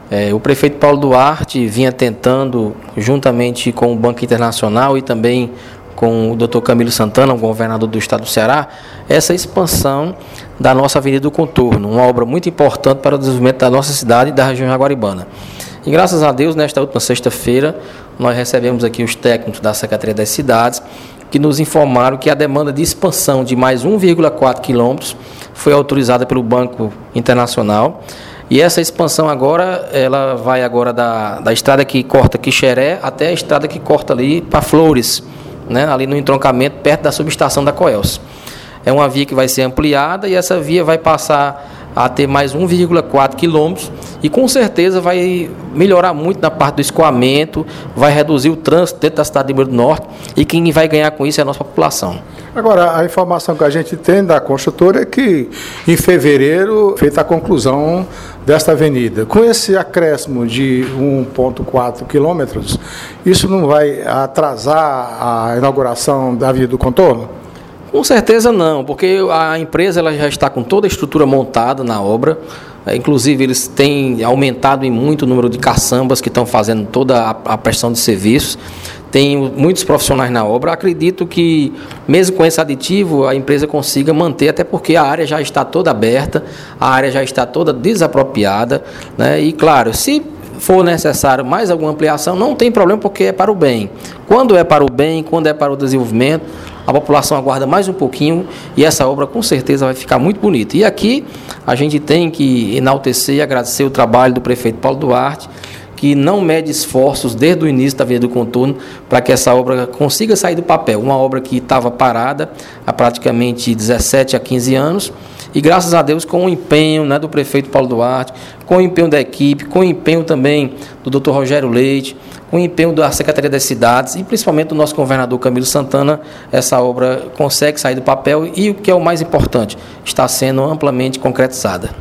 O prefeito Paulo Duarte vinha tentando, juntamente com o Banco Internacional e também com o Dr. Camilo Santana, o governador do estado do Ceará, essa expansão da nossa Avenida do Contorno, uma obra muito importante para o desenvolvimento da nossa cidade e da região jaguaribana. E graças a Deus, nesta última sexta-feira, nós recebemos aqui os técnicos da Secretaria das Cidades, que nos informaram que a demanda de expansão de mais 1,4 quilômetros foi autorizada pelo Banco Internacional. E essa expansão agora, ela vai agora da estrada que corta Quixeré até a estrada que corta ali para Flores, né, ali no entroncamento, perto da subestação da Coelce. É uma via que vai ser ampliada e essa via vai passar a ter mais 1,4 quilômetros e com certeza vai melhorar muito na parte do escoamento, vai reduzir o trânsito dentro da cidade de Rio do Norte e quem vai ganhar com isso é a nossa população. Agora, a informação que a gente tem da construtora é que em fevereiro feita a conclusão desta avenida. Com esse acréscimo de 1,4 quilômetros, isso não vai atrasar a inauguração da Avenida do Contorno? Com certeza não, porque a empresa ela já está com toda a estrutura montada na obra. Inclusive, eles têm aumentado em muito o número de caçambas que estão fazendo toda a prestação de serviços. Tem muitos profissionais na obra. Acredito que, mesmo com esse aditivo, a empresa consiga manter, até porque a área já está toda aberta, a área já está toda desapropriada, né? E, claro, se for necessário mais alguma ampliação, não tem problema, porque é para o bem. Quando é para o bem, quando é para o desenvolvimento, a população aguarda mais um pouquinho e essa obra com certeza vai ficar muito bonita. E aqui a gente tem que enaltecer e agradecer o trabalho do prefeito Paulo Duarte, que não mede esforços desde o início da Avenida do Contorno para que essa obra consiga sair do papel. Uma obra que estava parada há praticamente 17 a 15 anos e graças a Deus com o empenho, né, do prefeito Paulo Duarte, com o empenho da equipe, com o empenho também do Dr. Rogério Leite, com o empenho da Secretaria das Cidades e principalmente do nosso governador Camilo Santana, essa obra consegue sair do papel e o que é o mais importante, está sendo amplamente concretizada.